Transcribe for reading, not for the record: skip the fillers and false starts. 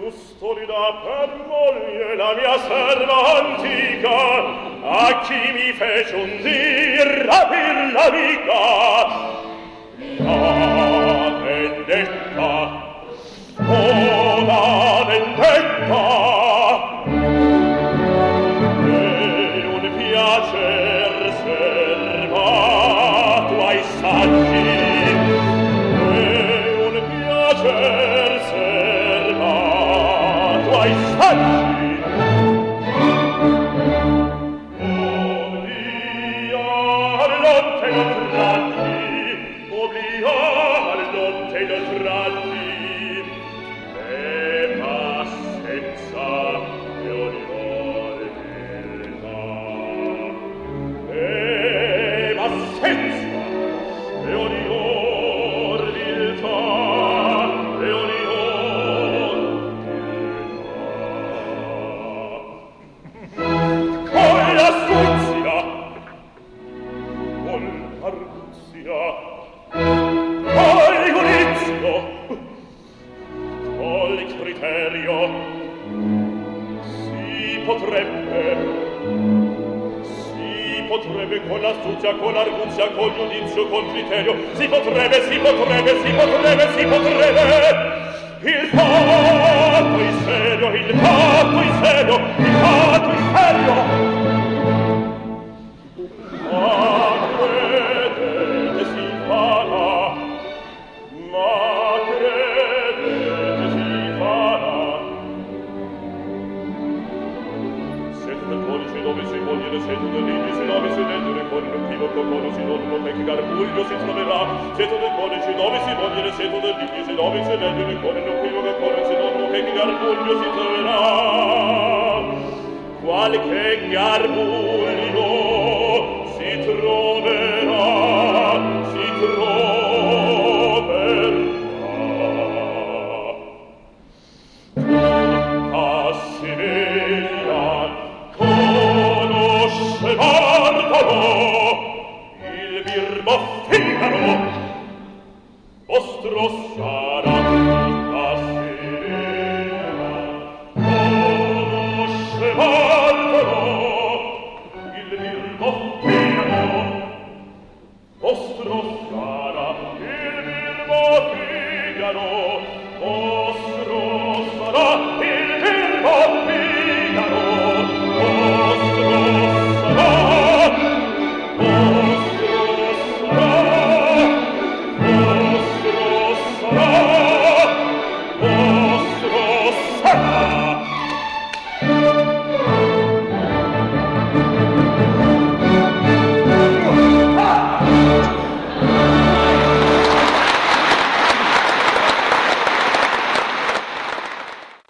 custodida per moglie la mia serva antica, a chi mi fece un dir rapir l'amica. La vendetta, oh la vendetta, e un piacer servato ai saggi, e un piacer servato ai saggi. Con l'astuzia, con arguzia, con giudizio, con criterio, si potrebbe. Il fatto in serio, ma credete si farà, siete del codice dove si vuol dire, siete del indice dove si leggere con l'equivoco, con si non lo che garbuglio si troverà, siete del codice dove si vuol dire, siete del indice dove si leggere con l'equivoco, con si non lo che garbuglio si troverà. Qualche garbuglio si troverà, si troverà. Assimilia conosce Bartolo, il birbo Figaro, vostro sarà. Assimilia conosce Bartolo, il birbo Figaro, vostro sarà. Il birbo Figaro,